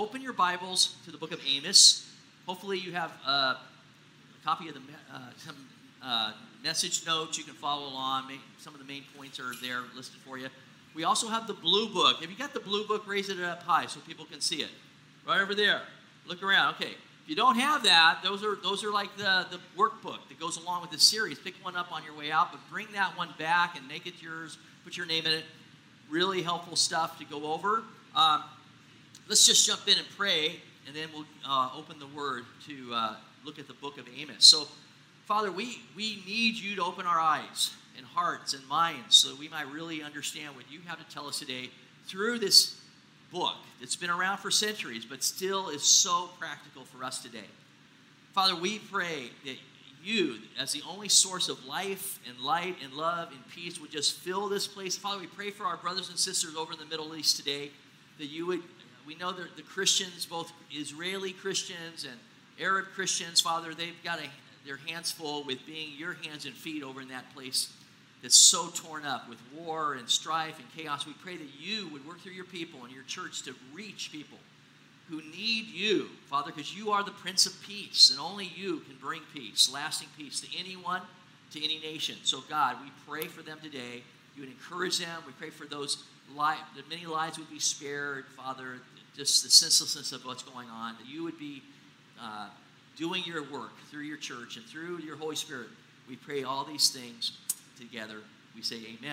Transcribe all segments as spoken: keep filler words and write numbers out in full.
open your Bibles to the book of Amos. Hopefully you have uh, a copy of the uh, some uh, message notes. You can follow along. Some of the main points are there listed for you. We also have the blue book. Have you got the blue book? Raise it up high so people can see it. Right over there. Look around. Okay. If you don't have that, those are those are like the, the workbook that goes along with the series. Pick one up on your way out, but bring that one back and make it yours. Put your name in it. Really helpful stuff to go over. Um, let's just jump in and pray, and then we'll uh, open the Word to uh, look at the book of Amos. So, Father, we, we need you to open our eyes and hearts and minds so that we might really understand what you have to tell us today through this book that's been around for centuries, but still is so practical for us today. Father, we pray that you, as the only source of life and light and love and peace, would just fill this place. Father, we pray for our brothers and sisters over in the Middle East today, that you would, we know that the Christians, both Israeli Christians and Arab Christians, Father, they've got a, their hands full with being your hands and feet over in that place that's so torn up with war and strife and chaos. We pray that you would work through your people and your church to reach people who need you, Father, because you are the Prince of Peace, and only you can bring peace, lasting peace to anyone, to any nation. So, God, we pray for them today. You would encourage them. We pray for those lives, that many lives would be spared, Father, just the senselessness of what's going on, that you would be uh, doing your work through your church and through your Holy Spirit. We pray all these things together. We say amen.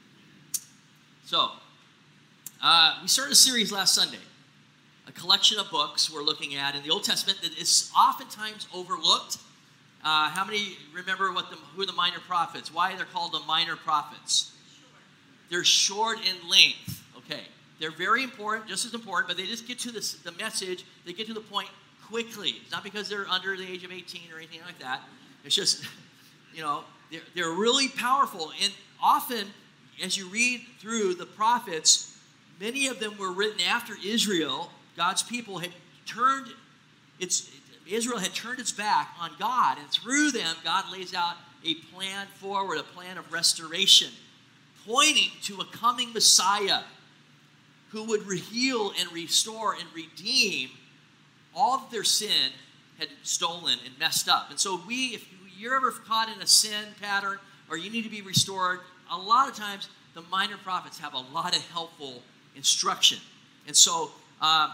So, uh, we started a series last Sunday. A collection of books we're looking at in the Old Testament that is oftentimes overlooked. Uh, how many remember what the, who are the minor prophets? Why they're called the minor prophets? They're short in length. Okay. They're very important, just as important, but they just get to this, the message, they get to the point quickly. It's not because they're under the age of eighteen or anything like that. It's just, you know, they're, they're really powerful. And often, as you read through the prophets, many of them were written after Israel, God's people had turned its Israel had turned its back on God, and through them, God lays out a plan forward, a plan of restoration, pointing to a coming Messiah who would heal and restore and redeem all that their sin had stolen and messed up. And so we, if you're ever caught in a sin pattern or you need to be restored, a lot of times the minor prophets have a lot of helpful instruction. And so, um,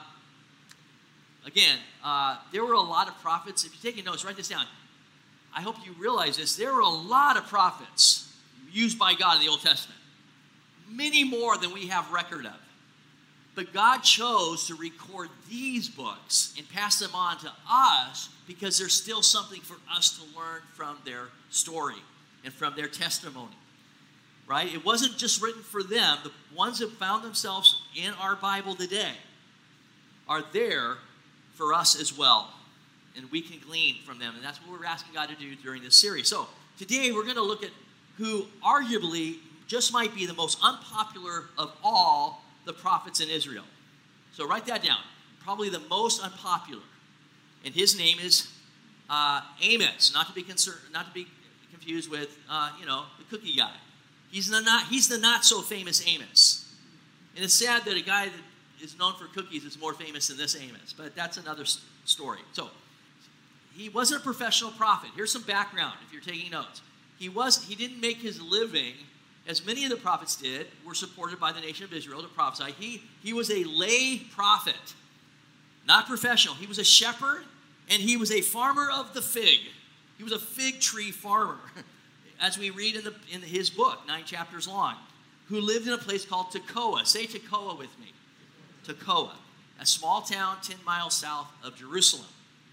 again, uh, there were a lot of prophets. If you're taking notes, write this down. I hope you realize this. There were a lot of prophets used by God in the Old Testament. Many more than we have record of. But God chose to record these books and pass them on to us because there's still something for us to learn from their story and from their testimony. Right? It wasn't just written for them. The ones that found themselves in our Bible today are there for us as well. And we can glean from them. And that's what we're asking God to do during this series. So today we're going to look at who arguably just might be the most unpopular of all the prophets in Israel. So write that down. Probably the most unpopular. And his name is uh, Amos. Not to be concerned, not to be confused with, uh, you know, the cookie guy. He's the not, he's the not so famous Amos. And it's sad that a guy that is known for cookies is more famous than this Amos. But that's another story. So he wasn't a professional prophet. Here's some background if you're taking notes. He was he didn't make his living, as many of the prophets did, were supported by the nation of Israel to prophesy. He, he was a lay prophet, not professional. He was a shepherd, and he was a farmer of the fig. He was a fig tree farmer, as we read in, the, in his book, nine chapters long, who lived in a place called Tekoa. Say Tekoa with me. Tekoa, a small town ten miles south of Jerusalem.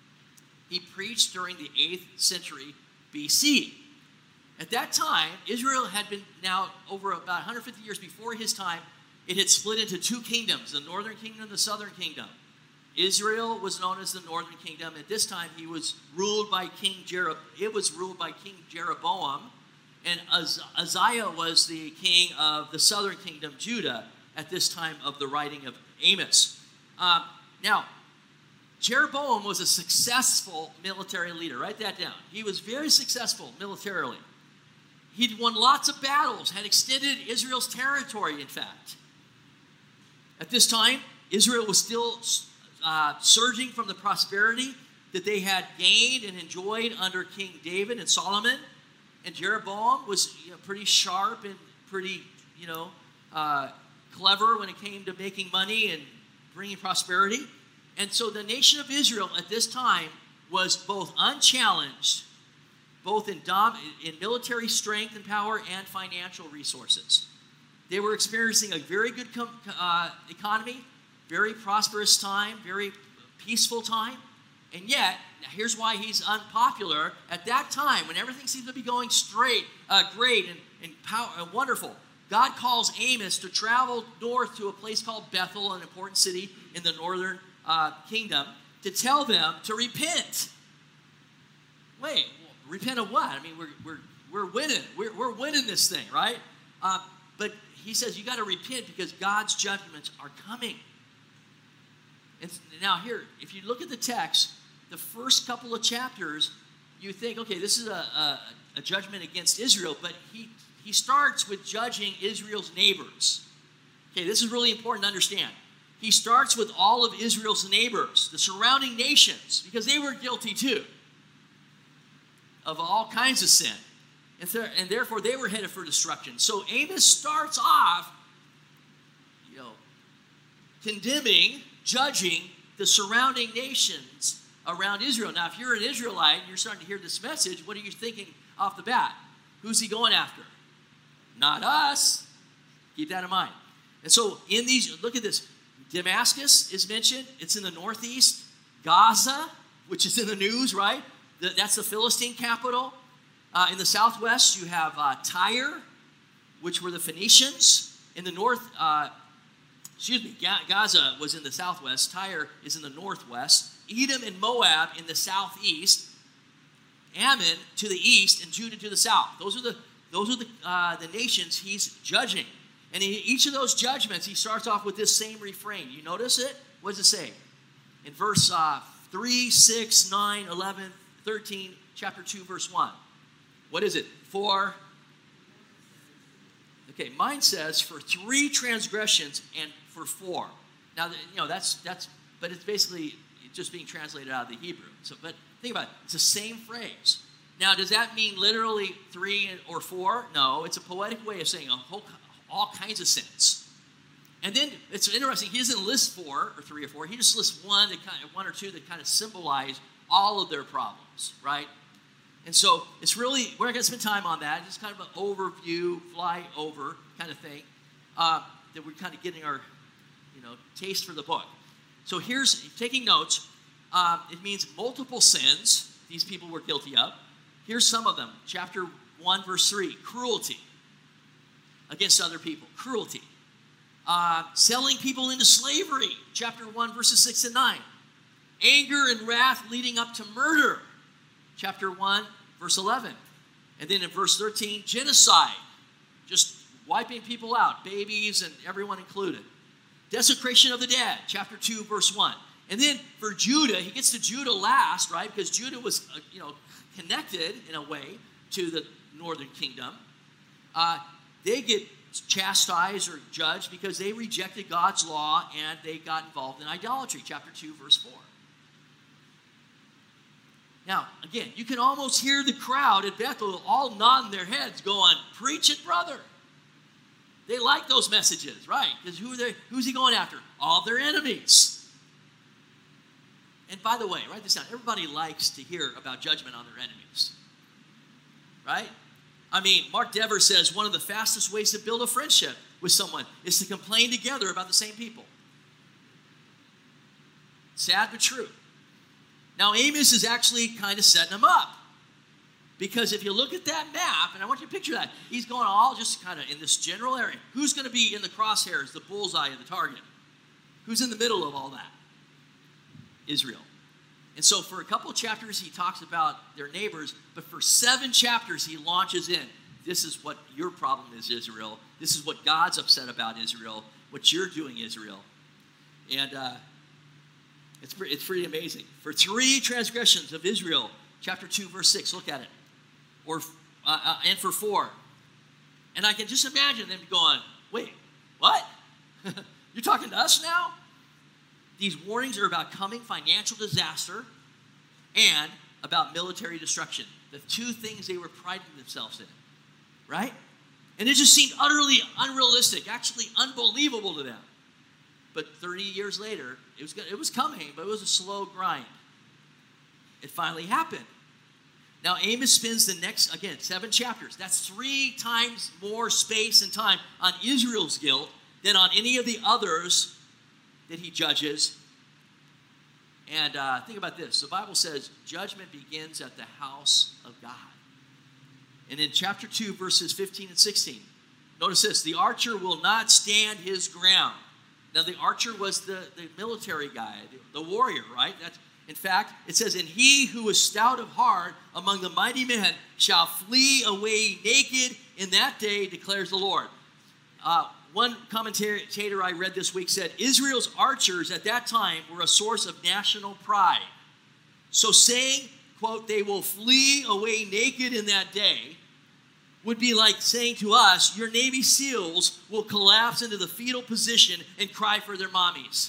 He preached during the eighth century B C. At that time, Israel had been now over about one hundred fifty years before his time, it had split into two kingdoms, the northern kingdom and the southern kingdom. Israel was known as the northern kingdom. At this time, he was ruled by King Jeroboam. It was ruled by King Jeroboam, and Az- Uzziah was the king of the southern kingdom, Judah, at this time of the writing of Amos. Um, now, Jeroboam was a successful military leader. Write that down. He was very successful militarily. He'd won lots of battles, had extended Israel's territory, in fact. At this time, Israel was still uh, surging from the prosperity that they had gained and enjoyed under King David and Solomon. And Jeroboam was, you know, pretty sharp and pretty, you know, uh, clever when it came to making money and bringing prosperity. And so the nation of Israel at this time was both unchallenged, both in, dom- in military strength and power and financial resources. They were experiencing a very good com- uh, economy, very prosperous time, very peaceful time. And yet, here's why he's unpopular. At that time, when everything seems to be going straight, uh, great and, and, power, and wonderful, God calls Amos to travel north to a place called Bethel, an important city in the northern uh, kingdom, to tell them to repent. Wait, repent of what? I mean, we're we're we're winning. We're we're winning this thing, right? Uh, but he says you got to repent because God's judgments are coming. And now here, if you look at the text, the first couple of chapters, you think, okay, this is a, a, a judgment against Israel, but he, he starts with judging Israel's neighbors. Okay, this is really important to understand. He starts with all of Israel's neighbors, the surrounding nations, because they were guilty too of all kinds of sin. And, th- and therefore, they were headed for destruction. So Amos starts off, you know, condemning, judging the surrounding nations around Israel. Now, if you're an Israelite and you're starting to hear this message, what are you thinking off the bat? Who's he going after? Not us. Keep that in mind. And so in these, look at this. Damascus is mentioned. It's in the northeast. Gaza, which is in the news, right? The, that's the Philistine capital. Uh, in the southwest, you have uh, Tyre, which were the Phoenicians. In the north, uh, excuse me, Gaza was in the southwest. Tyre is in the northwest. Edom and Moab in the southeast. Ammon to the east and Judah to the south. Those are the those are the uh, the nations he's judging. And in each of those judgments, he starts off with this same refrain. You notice it? What does it say? In verse uh, three, six, nine, eleven, thirteen, chapter two, verse one. What is it? For, okay, mine says for three transgressions and for four. Now, you know, that's, that's, but it's basically just being translated out of the Hebrew. So, but think about it. It's the same phrase. Now, does that mean literally three or four? No, it's a poetic way of saying a whole, all kinds of sins. And then it's interesting. He doesn't list four or three or four. He just lists one, that kind of, one or two that kind of symbolize all of their problems, right? And so it's really, we're not going to spend time on that. It's kind of an overview, fly over kind of thing uh, that we're kind of getting our, you know, taste for the book. So here's, taking notes, um, it means multiple sins these people were guilty of. Here's some of them. Chapter one, verse three, cruelty against other people. Cruelty. Uh, selling people into slavery. Chapter one, verses six and nine. Anger and wrath leading up to murder. Chapter one, verse eleven. And then in verse thirteen, genocide. Just wiping people out, babies and everyone included. Desecration of the dead. Chapter two, verse one. And then for Judah, he gets to Judah last, right? Because Judah was, uh, you know, connected in a way to the northern kingdom. Uh, they get chastised or judged because they rejected God's law and they got involved in idolatry. Chapter two, verse four. Now, again, you can almost hear the crowd at Bethel all nodding their heads going, preach it, brother. They like those messages, right? Because who are they, who's he going after? All their enemies. And by the way, write this down. Everybody likes to hear about judgment on their enemies. Right? I mean, Mark Dever says one of the fastest ways to build a friendship with someone is to complain together about the same people. Sad but true. Now, Amos is actually kind of setting them up. Because if you look at that map, and I want you to picture that, he's going all just kind of in this general area. Who's going to be in the crosshairs, the bullseye of the target? Who's in the middle of all that? Israel. And so for a couple of chapters, he talks about their neighbors, but for seven chapters, he launches in. This is what your problem is, Israel. This is what God's upset about, Israel. What you're doing, Israel. And uh, it's, it's pretty amazing. For three transgressions of Israel, chapter two, verse six, look at it. Or uh, uh, and for four. And I can just imagine them going, wait, what? You're talking to us now? These warnings are about coming financial disaster and about military destruction. The two things they were priding themselves in, right? And it just seemed utterly unrealistic, actually unbelievable to them. But thirty years later, it was, it was coming, but it was a slow grind. It finally happened. Now, Amos spends the next, again, seven chapters. That's three times more space and time on Israel's guilt than on any of the others that he judges. And uh, think about this. The Bible says judgment begins at the house of God. And in chapter two, verses fifteen and sixteen, notice this. The archer will not stand his ground. Now, the archer was the, the military guy, the, the warrior, right? That's, in fact, it says, and he who is stout of heart among the mighty men shall flee away naked in that day, declares the Lord. Uh, one commentator I read this week said, Israel's archers at that time were a source of national pride. So saying, quote, they will flee away naked in that day would be like saying to us, your Navy SEALs will collapse into the fetal position and cry for their mommies.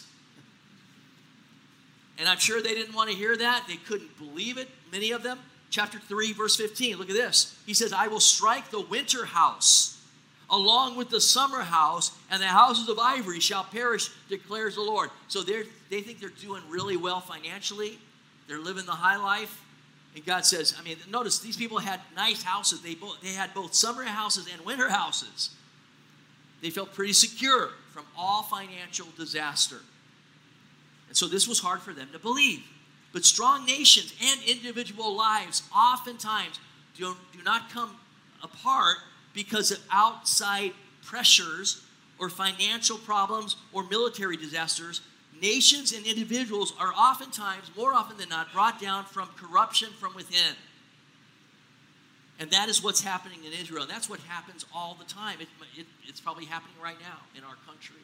And I'm sure they didn't want to hear that. They couldn't believe it, many of them. Chapter three, verse fifteen, look at this. He says, I will strike the winter house along with the summer house, and the houses of ivory shall perish, declares the Lord. So they they think they're doing really well financially. They're living the high life. And God says, I mean, notice these people had nice houses. They, both, they had both summer houses and winter houses. They felt pretty secure from all financial disaster. And so this was hard for them to believe. But strong nations and individual lives oftentimes do, do not come apart because of outside pressures or financial problems or military disasters. Nations and individuals are oftentimes, more often than not, brought down from corruption from within. And that is what's happening in Israel. And that's what happens all the time. It, it, it's probably happening right now in our country.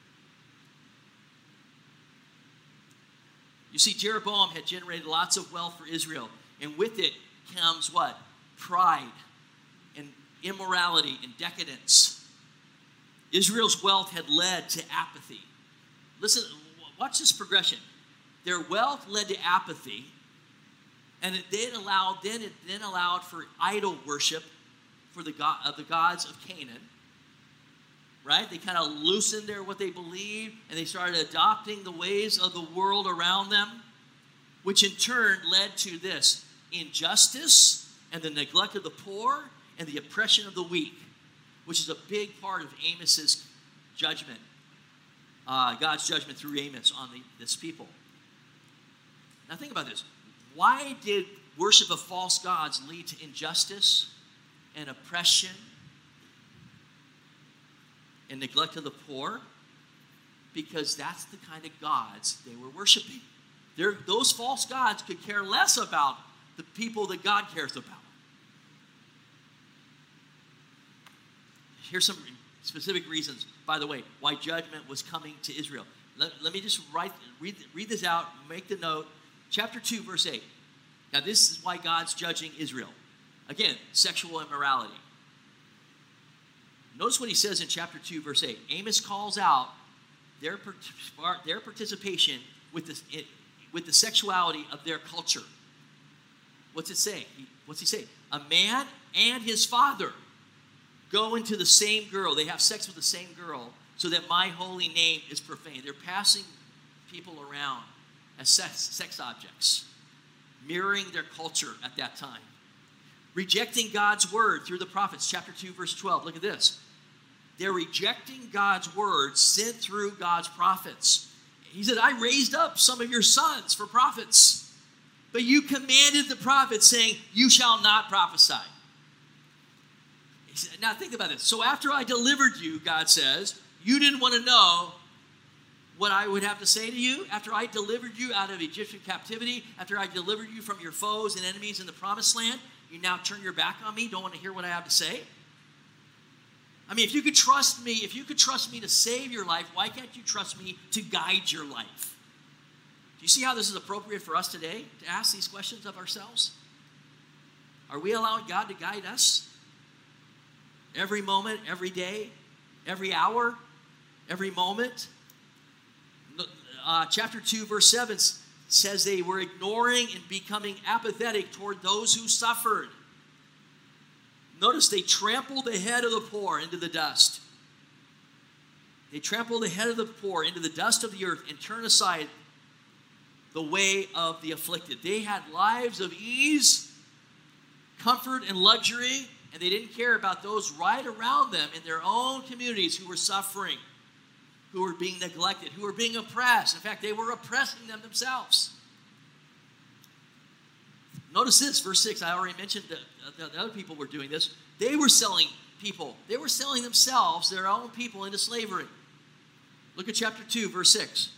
You see, Jeroboam had generated lots of wealth for Israel. And with it comes what? Pride and immorality and decadence. Israel's wealth had led to apathy. Listen, watch this progression. Their wealth led to apathy, and it then allowed then it then allowed for idol worship for the god of the gods of Canaan. Right? They kind of loosened their what they believed, and they started adopting the ways of the world around them, which in turn led to this injustice and the neglect of the poor and the oppression of the weak, which is a big part of Amos's judgment. Uh, God's judgment through Amos on the, this people. Now think about this. Why did worship of false gods lead to injustice and oppression and neglect of the poor? Because that's the kind of gods they were worshiping. They're, those false gods could care less about the people that God cares about. Here's some specific reasons, by the way, why judgment was coming to Israel. Let, let me just write, read, read this out, make the note. Chapter two, verse eight. Now, this is why God's judging Israel. Again, sexual immorality. Notice what he says in chapter two, verse eight. Amos calls out their, their participation with the, with the sexuality of their culture. What's it say? What's he say? A man and his father go into the same girl. They have sex with the same girl so that my holy name is profaned. They're passing people around as sex, sex objects, mirroring their culture at that time. Rejecting God's word through the prophets. Chapter two, verse twelve. Look at this. They're rejecting God's word sent through God's prophets. He said, I raised up some of your sons for prophets, but you commanded the prophets, saying, you shall not prophesy. Now think about this. So after I delivered you, God says, you didn't want to know what I would have to say to you. After I delivered you out of Egyptian captivity, after I delivered you from your foes and enemies in the promised land, you now turn your back on me, don't want to hear what I have to say? I mean, if you could trust me, if you could trust me to save your life, why can't you trust me to guide your life? Do you see how this is appropriate for us today to ask these questions of ourselves? Are we allowing God to guide us? Every moment, every day, every hour, every moment. uh, chapter two, verse seven says they were ignoring and becoming apathetic toward those who suffered. Notice they trampled the head of the poor into the dust. They trampled the head of the poor into the dust of the earth and turned aside the way of the afflicted. They had lives of ease, comfort, and luxury, and they didn't care about those right around them in their own communities who were suffering, who were being neglected, who were being oppressed. In fact, they were oppressing them themselves. Notice this, verse six. I already mentioned that the other people were doing this. They were selling people. They were selling themselves, their own people, into slavery. Look at chapter two, verse six.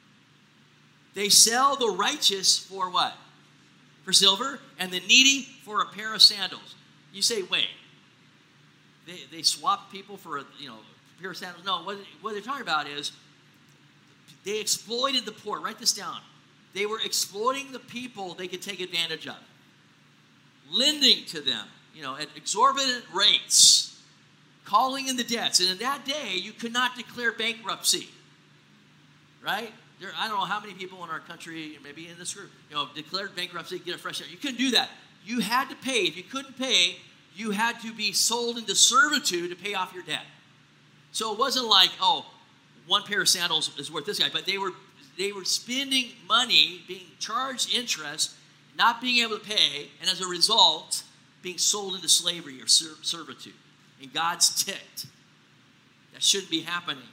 They sell the righteous for what? For silver, and the needy for a pair of sandals. You say, wait, they, they swap people for a, you know, pair of sandals? No, what, what they're talking about is they exploited the poor. Write this down. They were exploiting the people they could take advantage of, lending to them, you know, at exorbitant rates, calling in the debts. And in that day, you could not declare bankruptcy, right? There, I don't know how many people in our country, maybe in this group, you know, declared bankruptcy, get a fresh start. You couldn't do that. You had to pay. If you couldn't pay, you had to be sold into servitude to pay off your debt. So it wasn't like, oh, one pair of sandals is worth this guy, but they were they were spending money, being charged interest, not being able to pay, and as a result, being sold into slavery or ser- servitude. And God's ticked. That shouldn't be happening.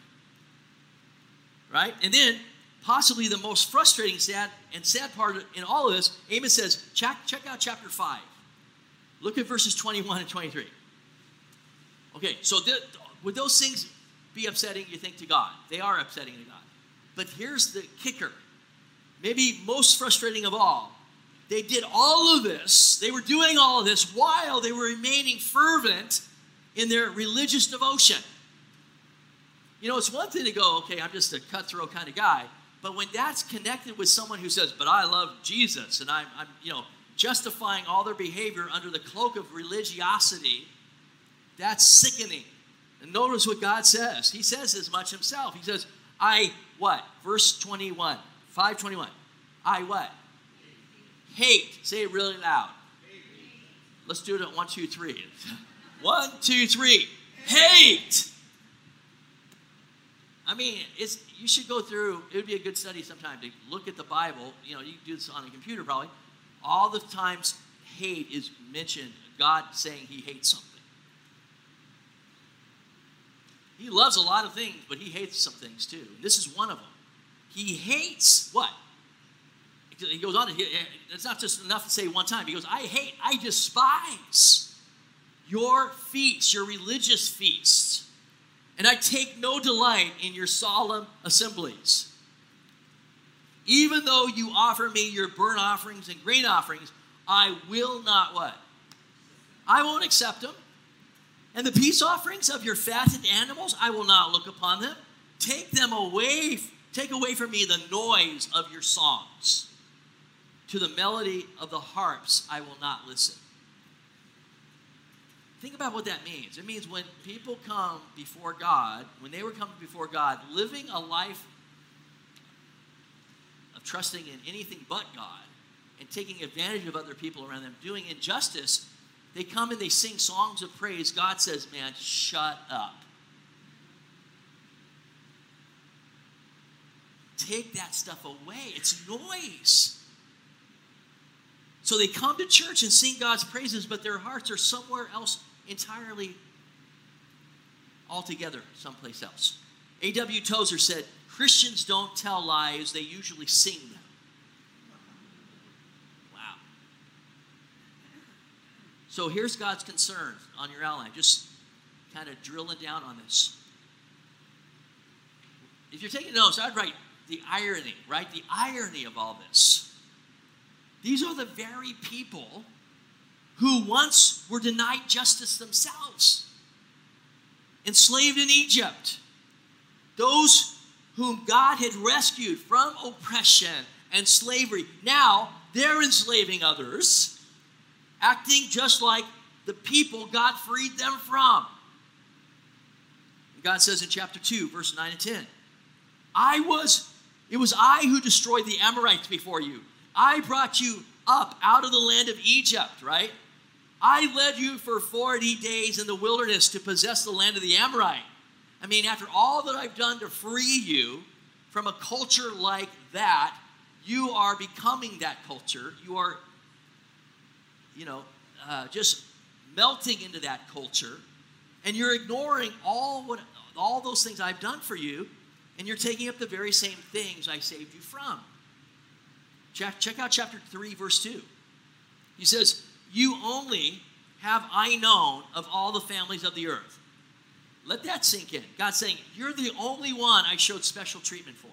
Right? And then, possibly the most frustrating sad and sad part in all of this, Amos says, check, check out chapter five. Look at verses twenty-one and twenty-three. Okay, so th- would those things be upsetting, you think, to God? They are upsetting to God. But here's the kicker. Maybe most frustrating of all. They did all of this. They were doing all of this while they were remaining fervent in their religious devotion. You know, it's one thing to go, okay, I'm just a cutthroat kind of guy. But when that's connected with someone who says, but I love Jesus, and I'm, I'm you know, justifying all their behavior under the cloak of religiosity, that's sickening. And notice what God says. He says as much himself. He says, I, what? Verse twenty-one, five twenty-one. I what? Hate. Say it really loud. Let's do it at one, two, three. One, two, three. Hate. I mean, it's you should go through, it would be a good study sometime to look at the Bible. You know, you can do this on a computer probably. All the times hate is mentioned, God saying he hates something. He loves a lot of things, but he hates some things too. This is one of them. He hates what? He goes on, to, it's not just enough to say one time. He goes, I hate, I despise your feasts, your religious feasts. And I take no delight in your solemn assemblies. Even though you offer me your burnt offerings and grain offerings, I will not what? I won't accept them. And the peace offerings of your fattened animals, I will not look upon them. Take them away, take away from me the noise of your songs. To the melody of the harps, I will not listen. Think about what that means. It means when people come before God, when they were coming before God, living a life of trusting in anything but God and taking advantage of other people around them, doing injustice, they come and they sing songs of praise. God says, man, shut up. Take that stuff away. It's noise. So they come to church and sing God's praises, but their hearts are somewhere else entirely, altogether, someplace else. A W Tozer said, Christians don't tell lies, they usually sing them. Wow. So here's God's concern on your outline. Just kind of drilling down on this. If you're taking notes, I'd write the irony, right? The irony of all this. These are the very people who once were denied justice themselves, enslaved in Egypt. Those whom God had rescued from oppression and slavery. Now they're enslaving others, acting just like the people God freed them from. God says in chapter two, verse nine and ten, I was It was I who destroyed the Amorites before you. I brought you up out of the land of Egypt, right? I led you for forty days in the wilderness to possess the land of the Amorite. I mean, after all that I've done to free you from a culture like that, you are becoming that culture. You are, you know, uh, just melting into that culture. And you're ignoring all what all those things I've done for you, and you're taking up the very same things I saved you from. Check, check out chapter three, verse two. He says, you only have I known of all the families of the earth. Let that sink in. God's saying, you're the only one I showed special treatment for.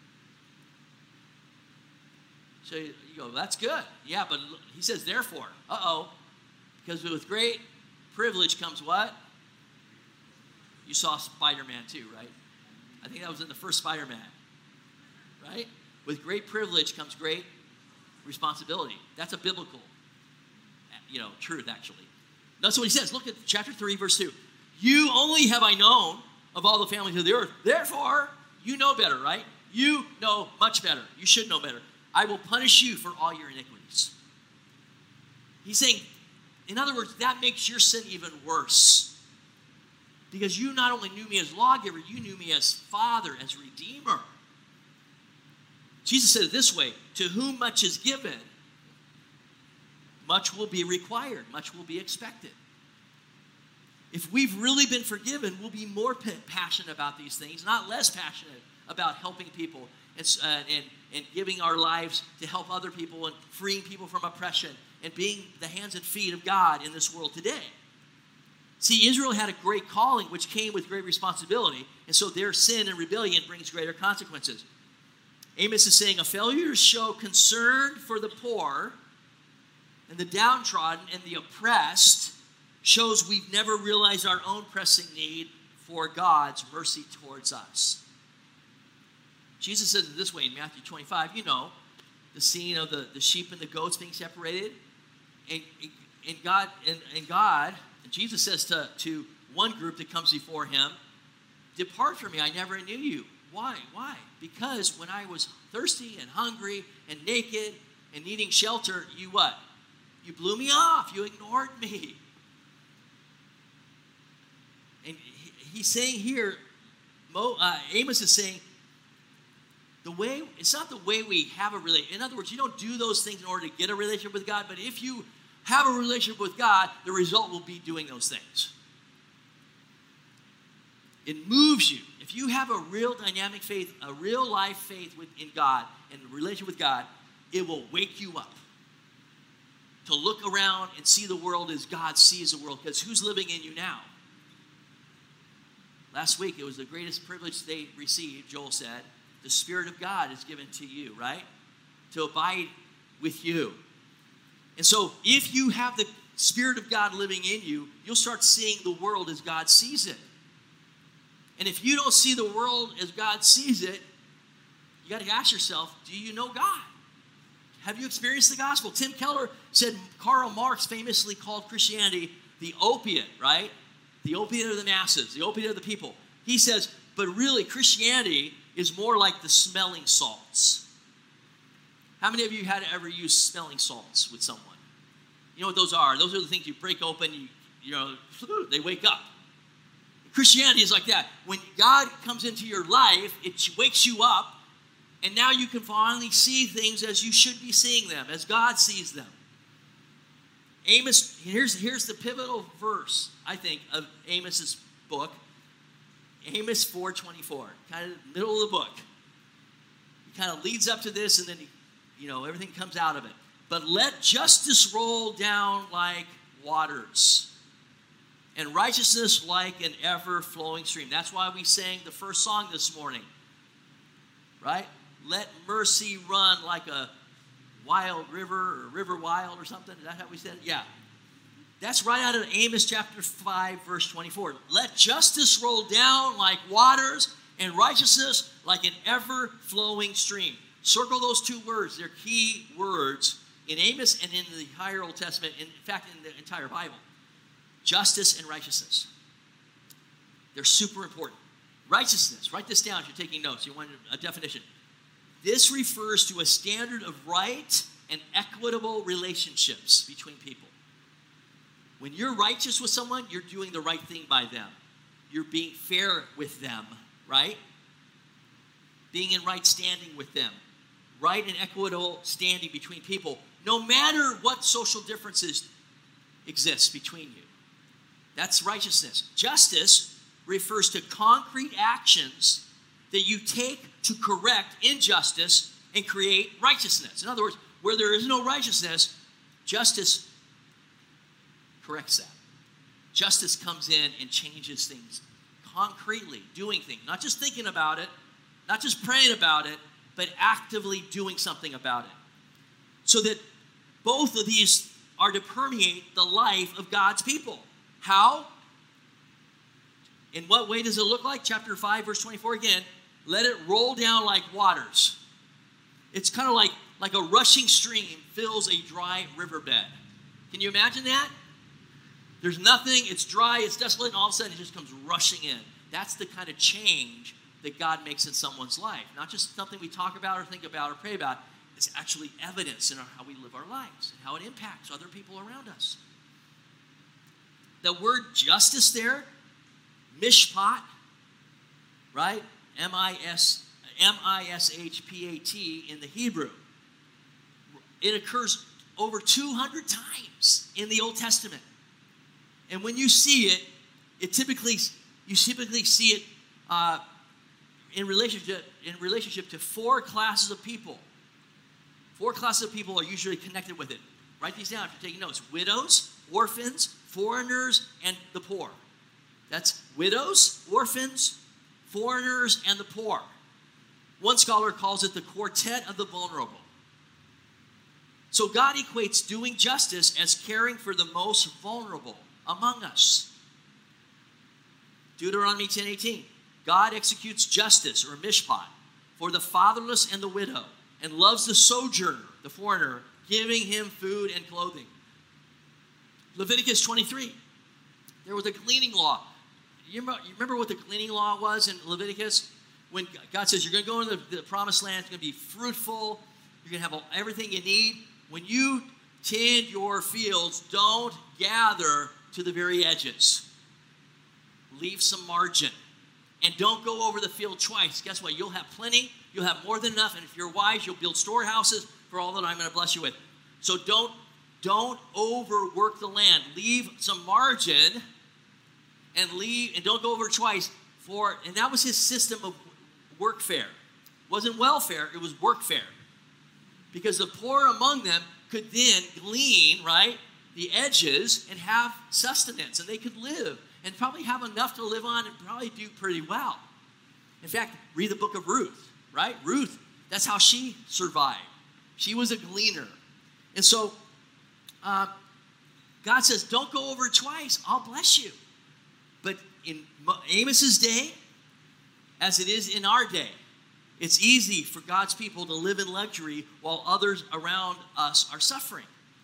So you go, that's good. Yeah, but he says, therefore, uh-oh, because with great privilege comes what? You saw Spider-Man too, right? I think that was in the first Spider-Man, right? With great privilege comes great responsibility. That's a biblical, you know, truth, actually. That's what he says. Look at chapter three, verse two. You only have I known of all the families of the earth. Therefore, you know better, right? You know much better. You should know better. I will punish you for all your iniquities. He's saying, in other words, that makes your sin even worse. Because you not only knew me as lawgiver, you knew me as Father, as Redeemer. Jesus said it this way, to whom much is given, much will be required, much will be expected. If we've really been forgiven, we'll be more passionate about these things, not less passionate about helping people and, uh, and, and giving our lives to help other people and freeing people from oppression and being the hands and feet of God in this world today. See, Israel had a great calling, which came with great responsibility, and so their sin and rebellion brings greater consequences. Amos is saying, a failure to show concern for the poor and the downtrodden and the oppressed shows we've never realized our own pressing need for God's mercy towards us. Jesus says it this way in Matthew twenty-five, you know, the scene of the, the sheep and the goats being separated. And, and God, and, and God, and Jesus says to, to one group that comes before him, depart from me, I never knew you. Why? Why? Because when I was thirsty and hungry and naked and needing shelter, you what? You blew me off. You ignored me. And he, he's saying here, Mo, uh, Amos is saying, the way, it's not the way we have a relationship. In other words, you don't do those things in order to get a relationship with God, but if you have a relationship with God, the result will be doing those things. It moves you. If you have a real dynamic faith, a real life faith with, in God and a relationship with God, it will wake you up to look around and see the world as God sees the world. Because who's living in you now? Last week, it was the greatest privilege they received, Joel said. The Spirit of God is given to you, right? To abide with you. And so if you have the Spirit of God living in you, you'll start seeing the world as God sees it. And if you don't see the world as God sees it, you got to ask yourself, do you know God? Have you experienced the gospel? Tim Keller said Karl Marx famously called Christianity the opiate, right? The opiate of the masses, the opiate of the people. He says, but really Christianity is more like the smelling salts. How many of you had to ever use smelling salts with someone? You know what those are? Those are the things you break open, you, you know, they wake up. Christianity is like that. When God comes into your life, it wakes you up, and now you can finally see things as you should be seeing them, as God sees them. Amos, here's, here's the pivotal verse, I think, of Amos's book. Amos four twenty-four, kind of the middle of the book. He kind of leads up to this, and then, he, you know, everything comes out of it. But let justice roll down like waters, and righteousness like an ever-flowing stream. That's why we sang the first song this morning, right? Let mercy run like a wild river, or river wild or something. Is that how we said it? Yeah. That's right out of Amos chapter five, verse twenty-four. Let justice roll down like waters, and righteousness like an ever-flowing stream. Circle those two words. They're key words in Amos and in the entire Old Testament, in fact, in the entire Bible. Justice and righteousness. They're super important. Righteousness, write this down if you're taking notes. You want a definition. This refers to a standard of right and equitable relationships between people. When you're righteous with someone, you're doing the right thing by them. You're being fair with them, right? Being in right standing with them. Right and equitable standing between people, no matter what social differences exist between you. That's righteousness. Justice refers to concrete actions that you take to correct injustice and create righteousness. In other words, where there is no righteousness, justice corrects that. Justice comes in and changes things concretely, doing things, not just thinking about it, not just praying about it, but actively doing something about it. So that both of these are to permeate the life of God's people. How? In what way does it look like? Chapter five, verse twenty-four again. Let it roll down like waters. It's kind of like, like a rushing stream fills a dry riverbed. Can you imagine that? There's nothing, it's dry, it's desolate, and all of a sudden it just comes rushing in. That's the kind of change that God makes in someone's life. Not just something we talk about or think about or pray about. It's actually evidence in our, how we live our lives and how it impacts other people around us. The word justice there, mishpat, right? M I S M I S H P A T in the Hebrew. It occurs over two hundred times in the Old Testament. And when you see it, it typically you typically see it uh, in relationship in relationship to four classes of people. Four classes of people are usually connected with it. Write these down if you're taking notes. Widows, orphans, foreigners, and the poor. That's widows, orphans, foreigners, and the poor. One scholar calls it the quartet of the vulnerable. So God equates doing justice as caring for the most vulnerable among us. Deuteronomy ten eighteen. God executes justice, or mishpat, for the fatherless and the widow, and loves the sojourner, the foreigner, giving him food and clothing. Leviticus twenty-three. There was a cleaning law. You remember, you remember what the cleaning law was in Leviticus? When God says you're going to go into the, the promised land, it's going to be fruitful, you're going to have everything you need. When you tend your fields, don't gather to the very edges. Leave some margin. And don't go over the field twice. Guess what? You'll have plenty. You'll have more than enough. And if you're wise, you'll build storehouses for all that I'm going to bless you with. So don't, don't overwork the land. Leave some margin and leave and don't go over twice. For and that was his system of workfare. It wasn't welfare, it was workfare. Because the poor among them could then glean, right, the edges and have sustenance. And they could live and probably have enough to live on and probably do pretty well. In fact, read the book of Ruth, right? Ruth, that's how she survived. She was a gleaner. And so uh, God says, don't go over twice. I'll bless you. But in Amos's day, as it is in our day, it's easy for God's people to live in luxury while others around us are suffering.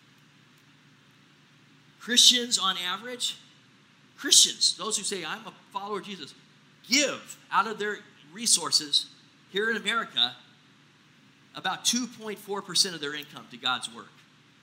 Christians, on average, Christians, those who say, I'm a follower of Jesus, give out of their resources here in America about two point four percent of their income to God's work.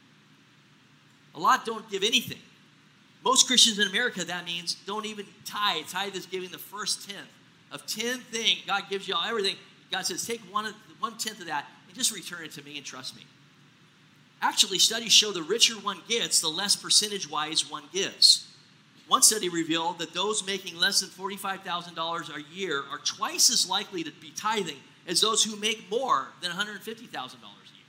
A lot don't give anything. Most Christians in America, that means don't even tithe. Tithe is giving the first tenth of ten things. God gives you all everything. God says, take one, one tenth of that and just return it to me and trust me. Actually, studies show the richer one gets, the less percentage-wise one gives. One study revealed that those making less than forty-five thousand dollars a year are twice as likely to be tithing as those who make more than one hundred fifty thousand dollars a year.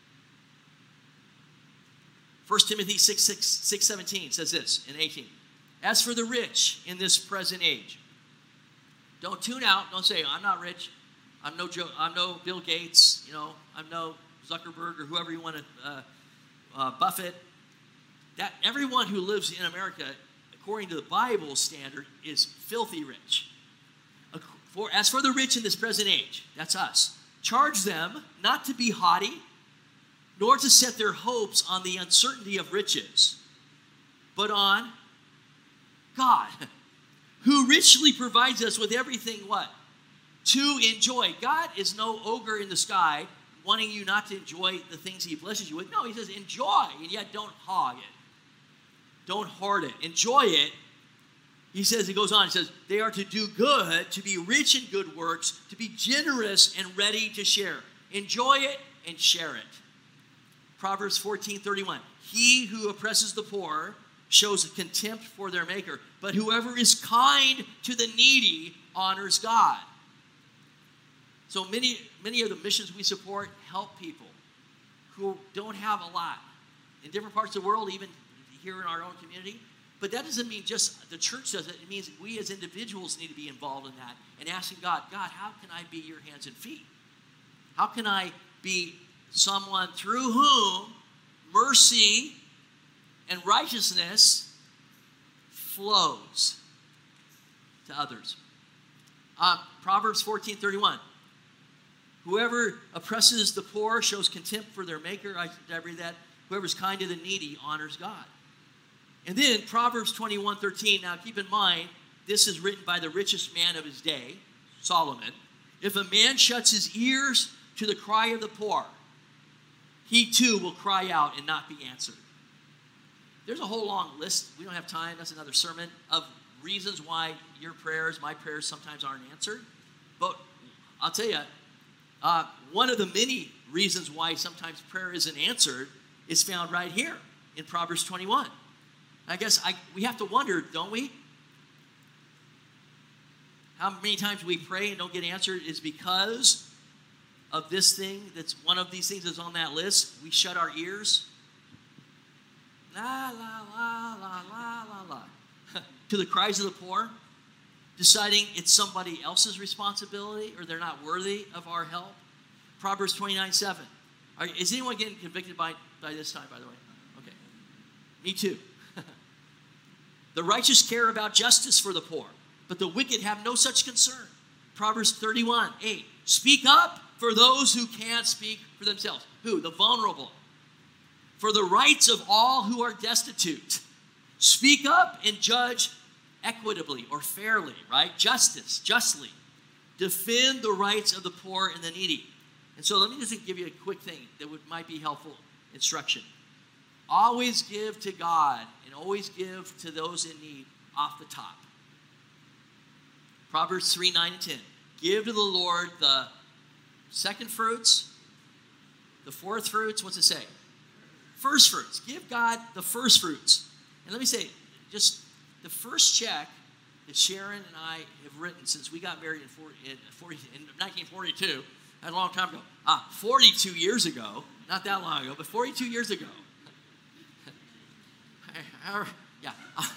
First Timothy six, six, six seventeen says this in eighteen. As for the rich in this present age, don't tune out. Don't say, I'm not rich. I'm no Joe, I'm no Bill Gates. You know, I'm no Zuckerberg or whoever you want to, uh, uh, Buffett. That everyone who lives in America, according to the Bible standard, is filthy rich. For, as for the rich in this present age, that's us, charge them not to be haughty, nor to set their hopes on the uncertainty of riches, but on God, who richly provides us with everything, what? To enjoy. God is no ogre in the sky, wanting you not to enjoy the things he blesses you with. No, he says enjoy, and yet don't hog it. Don't hoard it. Enjoy it. He says, he goes on, he says, they are to do good, to be rich in good works, to be generous and ready to share. Enjoy it and share it. Proverbs fourteen thirty-one. He who oppresses the poor shows contempt for their maker, but whoever is kind to the needy honors God. So many, many of the missions we support help people who don't have a lot in different parts of the world, even here in our own community. But that doesn't mean just the church does it. It means we as individuals need to be involved in that and asking God, God, how can I be your hands and feet? How can I be someone through whom mercy and righteousness flows to others? Uh, Proverbs fourteen thirty-one. Whoever oppresses the poor shows contempt for their maker. I, did I read that? Whoever's kind to the needy honors God. And then Proverbs twenty-one thirteen. Now keep in mind, this is written by the richest man of his day, Solomon. If a man shuts his ears to the cry of the poor, he too will cry out and not be answered. There's a whole long list. We don't have time. That's another sermon of reasons why your prayers, my prayers sometimes aren't answered. But I'll tell you, uh, one of the many reasons why sometimes prayer isn't answered is found right here in Proverbs twenty-one. I guess I, we have to wonder, don't we? How many times we pray and don't get answered is because of this thing that's one of these things that's on that list. We shut our ears. La, la, la, la, la, la, la. To the cries of the poor, deciding it's somebody else's responsibility or they're not worthy of our help. Proverbs twenty-nine seven. Are, is anyone getting convicted by, by this time, by the way? Okay. Me too. The righteous care about justice for the poor, but the wicked have no such concern. Proverbs thirty-one eight. Speak up for those who can't speak for themselves. Who? The vulnerable. For the rights of all who are destitute. Speak up and judge equitably or fairly, right? Justice, justly. Defend the rights of the poor and the needy. And so let me just give you a quick thing that would, might be helpful instruction. Always give to God and always give to those in need off the top. Proverbs three nine and ten. Give to the Lord the second fruits, the fourth fruits. What's it say? First fruits. Give God the first fruits. And let me say, just the first check that Sharon and I have written since we got married in, forty, in, forty, in nineteen forty-two, a long time ago. Ah, forty-two years ago. Not that long ago, but forty-two years ago. Yeah.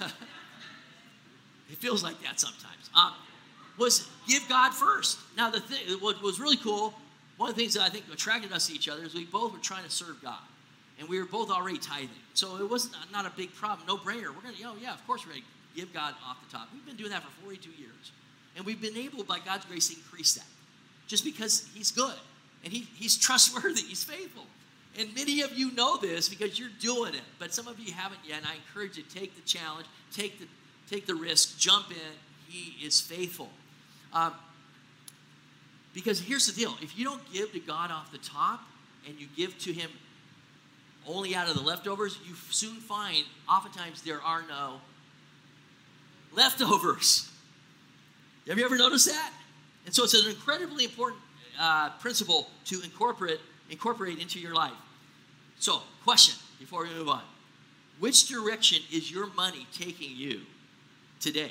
It feels like that sometimes. Uh, was give God first. Now, the thing, what was really cool, one of the things that I think attracted us to each other is we both were trying to serve God. And we were both already tithing. So it was not, not a big problem, no brainer. We're going to, oh, yeah, of course we're going to give God off the top. We've been doing that for forty-two years. And we've been able, by God's grace, to increase that. Just because he's good. And he, he's trustworthy. He's faithful. And many of you know this because you're doing it. But some of you haven't yet. And I encourage you to take the challenge, take the, take the risk, jump in. He is faithful. Um, because here's the deal. If you don't give to God off the top and you give to him only out of the leftovers, you soon find oftentimes there are no leftovers. Have you ever noticed that? And so it's an incredibly important uh, principle to incorporate incorporate into your life. So, question before we move on. Which direction is your money taking you today?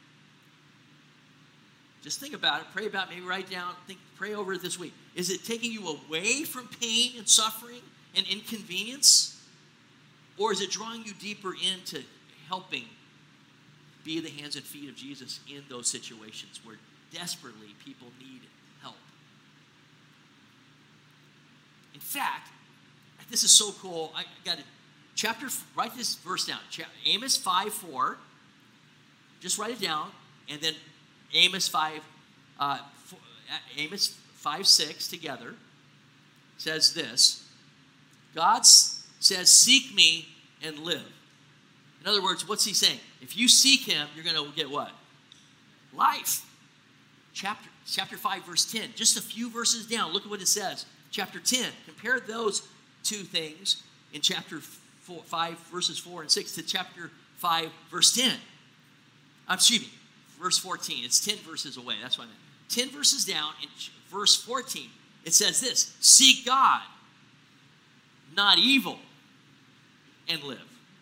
Just think about it. Pray about it. Maybe write down. Think. Pray over it this week. Is it taking you away from pain and suffering and inconvenience? Or is it drawing you deeper into helping be the hands and feet of Jesus in those situations where desperately people need help? In fact, this is so cool. I got to chapter. Write this verse down. Amos five four. Just write it down, and then Amos five, uh, four, Amos five six together says this. God says, "Seek me and live." In other words, what's he saying? If you seek him, you're going to get what? Life. Chapter chapter five, verse ten. Just a few verses down. Look at what it says. chapter ten. Compare those two things in chapter four, five, verses four and six to chapter five, verse ten. Um, excuse me, verse fourteen. It's ten verses away. That's what I meant. ten verses down in verse fourteen, it says this: seek God, not evil, and live.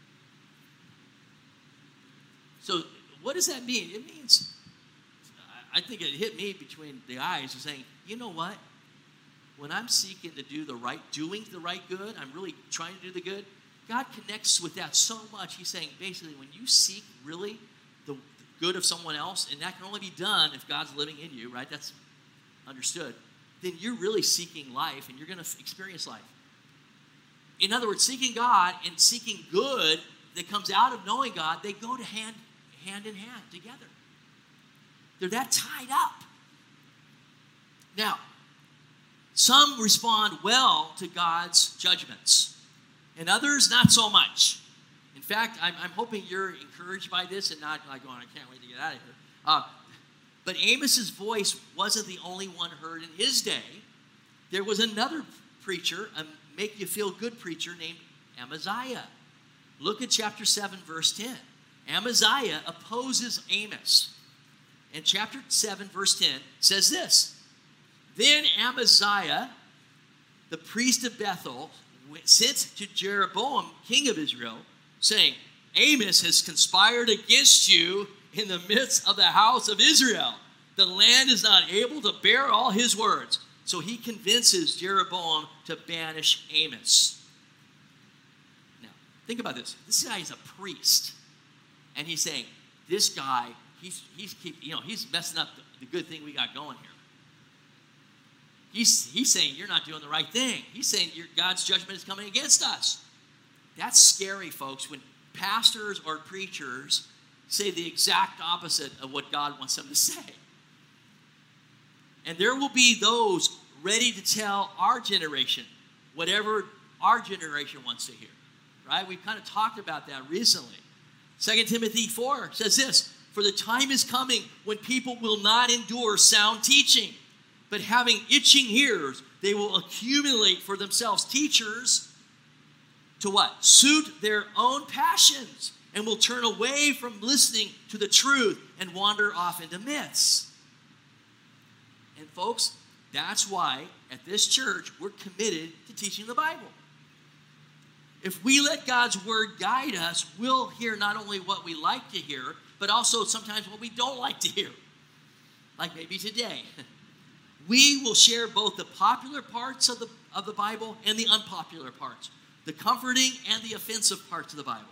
So what does that mean? It means, I think it hit me between the eyes, saying, you know what? When I'm seeking to do the right, doing the right good, I'm really trying to do the good, God connects with that so much. He's saying, basically, when you seek really the good of someone else, and that can only be done if God's living in you, right? That's understood. Then you're really seeking life, and you're going to experience life. In other words, seeking God and seeking good that comes out of knowing God, they go to hand, hand in hand together. They're that tied up. Now, some respond well to God's judgments, and others not so much. In fact, I'm, I'm hoping you're encouraged by this and not like going, I can't wait to get out of here. Uh, but Amos's voice wasn't the only one heard in his day. There was another preacher, a make-you-feel-good preacher named Amaziah. Look at chapter seven, verse ten. Amaziah opposes Amos. And chapter seven, verse ten says this: then Amaziah, the priest of Bethel, sent to Jeroboam, king of Israel, saying, Amos has conspired against you in the midst of the house of Israel. The land is not able to bear all his words. So he convinces Jeroboam to banish Amos. Now, think about this. This guy is a priest. And he's saying, this guy, he's, he's, keep, you know, he's messing up the, the good thing we got going here. He's, he's saying you're not doing the right thing. He's saying your, God's judgment is coming against us. That's scary, folks, when pastors or preachers say the exact opposite of what God wants them to say. And there will be those ready to tell our generation whatever our generation wants to hear. Right? We've kind of talked about that recently. Second Timothy four says this: for the time is coming when people will not endure sound teaching, but having itching ears, they will accumulate for themselves teachers to what? Suit their own passions, and will turn away from listening to the truth and wander off into myths. And folks, that's why at this church we're committed to teaching the Bible. If we let God's word guide us, we'll hear not only what we like to hear, but also sometimes what we don't like to hear. Like maybe today. We will share both the popular parts of the, of the Bible and the unpopular parts, the comforting and the offensive parts of the Bible.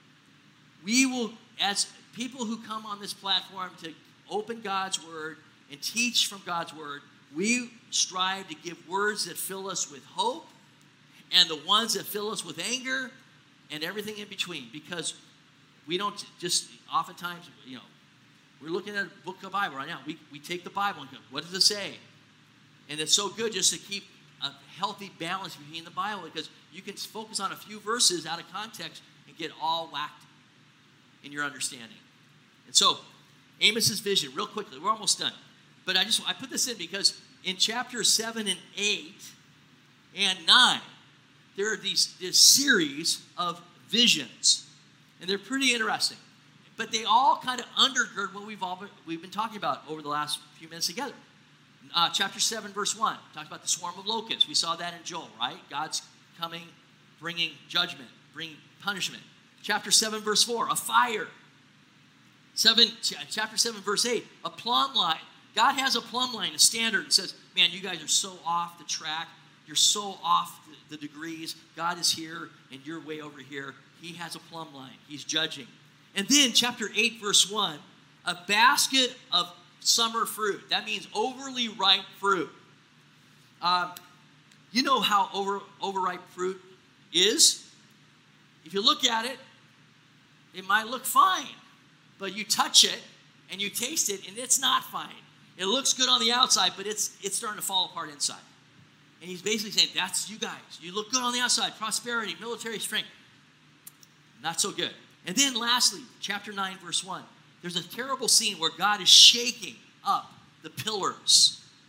We will, as people who come on this platform to open God's word and teach from God's word, we strive to give words that fill us with hope and the ones that fill us with anger and everything in between, because we don't just, oftentimes, you know, we're looking at a book of the Bible right now. We, we take the Bible and go, what does it say? And it's so good just to keep a healthy balance between the Bible, because you can focus on a few verses out of context and get all whacked in your understanding. And so, Amos's vision, real quickly, we're almost done. But I just I put this in because in chapters seven and eight and nine, there are these this series of visions, and they're pretty interesting. But they all kind of undergird what we've all been, we've been talking about over the last few minutes together. Uh, chapter seven, verse one, talks about the swarm of locusts. We saw that in Joel, right? God's coming, bringing judgment, bringing punishment. Chapter seven, verse four, a fire. Seven, ch- chapter seven, verse eight, a plumb line. God has a plumb line, a standard, and says, man, you guys are so off the track. You're so off the, the degrees. God is here, and you're way over here. He has a plumb line. He's judging. And then chapter eight, verse one, a basket of summer fruit. That means overly ripe fruit. Um, you know how over, overripe fruit is? If you look at it, it might look fine, but you touch it and you taste it, and it's not fine. It looks good on the outside, but it's it's starting to fall apart inside. And he's basically saying, that's you guys. You look good on the outside. Prosperity, military strength. Not so good. And then lastly, chapter nine, verse one. There's a terrible scene where God is shaking up the pillars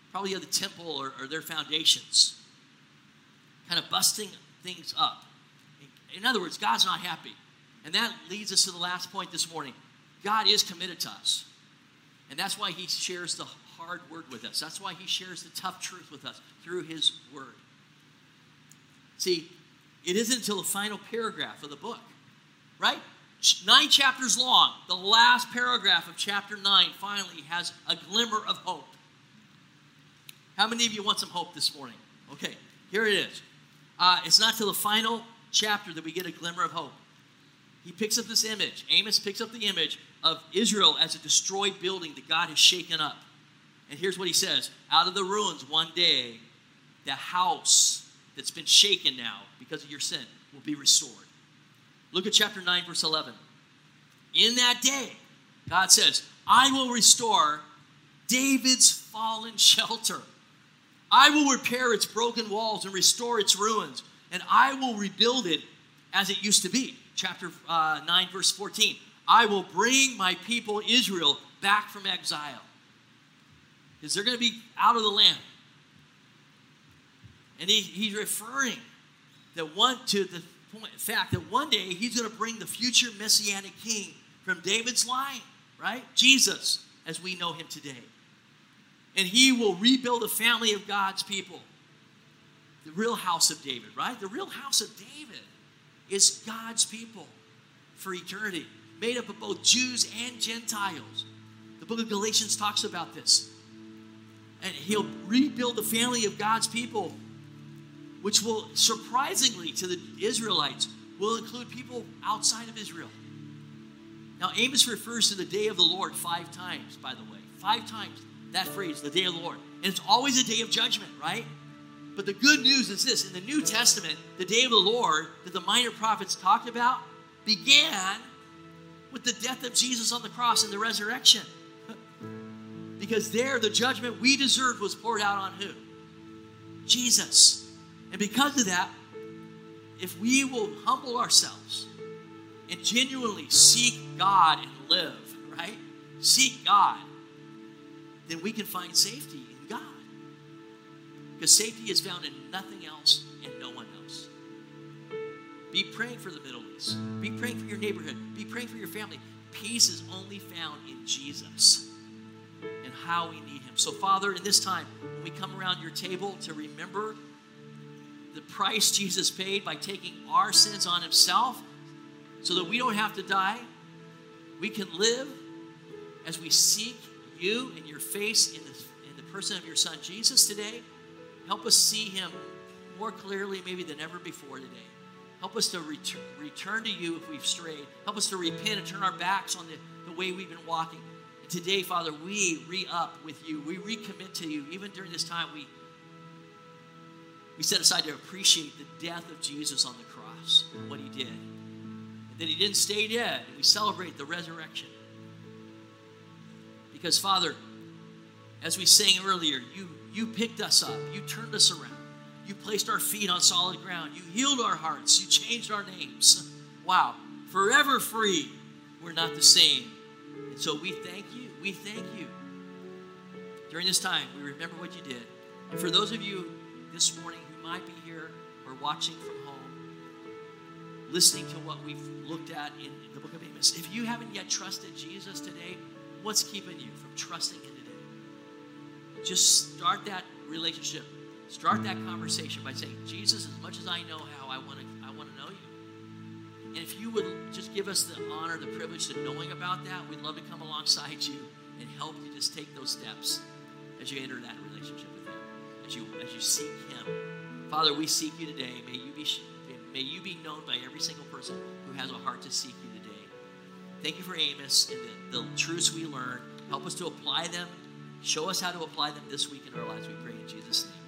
probably of the temple or, or their foundations, kind of busting things up. In other words, God's not happy. And that leads us to the last point this morning. God is committed to us. And that's why he shares the hard word with us. That's why he shares the tough truth with us through his word. See, it isn't until the final paragraph of the book, right? Nine chapters long. The last paragraph of chapter nine finally has a glimmer of hope. How many of you want some hope this morning? Okay, here it is. Uh, it's not till the final chapter that we get a glimmer of hope. He picks up this image. Amos picks up the image of Israel as a destroyed building that God has shaken up. And here's what he says. Out of the ruins one day, the house that's been shaken now because of your sin will be restored. Look at chapter nine, verse eleven. In that day, God says, I will restore David's fallen shelter. I will repair its broken walls and restore its ruins, and I will rebuild it as it used to be. Chapter uh, nine, verse fourteen. I will bring my people Israel back from exile. Because they're going to be out of the land. And he, he's referring that one to the point, fact that one day he's going to bring the future messianic king from David's line, right? Jesus, as we know him today. And he will rebuild the family of God's people. The real house of David, right? The real house of David is God's people for eternity, made up of both Jews and Gentiles. The book of Galatians talks about this. And he'll rebuild the family of God's people, which will, surprisingly to the Israelites, will include people outside of Israel. Now, Amos refers to the day of the Lord five times, by the way. Five times, that phrase, the day of the Lord. And it's always a day of judgment, right? But the good news is this. In the New Testament, the day of the Lord that the minor prophets talked about began with the death of Jesus on the cross and the resurrection. Because there, the judgment we deserved was poured out on who? Jesus. And because of that, if we will humble ourselves and genuinely seek God and live, right? Seek God, then we can find safety in God. Because safety is found in nothing else and no one else. Be praying for the Middle East. Be praying for your neighborhood. Be praying for your family. Peace is only found in Jesus and how we need him. So, Father, in this time, when we come around your table to remember the price Jesus paid by taking our sins on himself so that we don't have to die, we can live as we seek you and your face in the, in the person of your son Jesus today. Help us see him more clearly maybe than ever before today. Help us to return, return to you if we've strayed. Help us to repent and turn our backs on the, the way we've been walking. And today, Father, we re-up with you. We recommit to you. Even during this time, we, we set aside to appreciate the death of Jesus on the cross and what he did. And that he didn't stay dead. And we celebrate the resurrection. Because, Father, as we sang earlier, you, you picked us up. You turned us around. You placed our feet on solid ground. You healed our hearts. You changed our names. Wow. Forever free. We're not the same. And so we thank you. We thank you. During this time, we remember what you did. And for those of you this morning who might be here or watching from home, listening to what we've looked at in the book of Amos, if you haven't yet trusted Jesus today, what's keeping you from trusting him today? Just start that relationship. Start that conversation by saying, Jesus, as much as I know how, I want to I want to know you. And if you would just give us the honor, the privilege of knowing about that, we'd love to come alongside you and help you just take those steps as you enter that relationship with him, as you as you seek him. Father, we seek you today. May you be may you be known by every single person who has a heart to seek you today. Thank you for Amos and the, the truths we learned. Help us to apply them. Show us how to apply them this week in our lives. We pray in Jesus' name.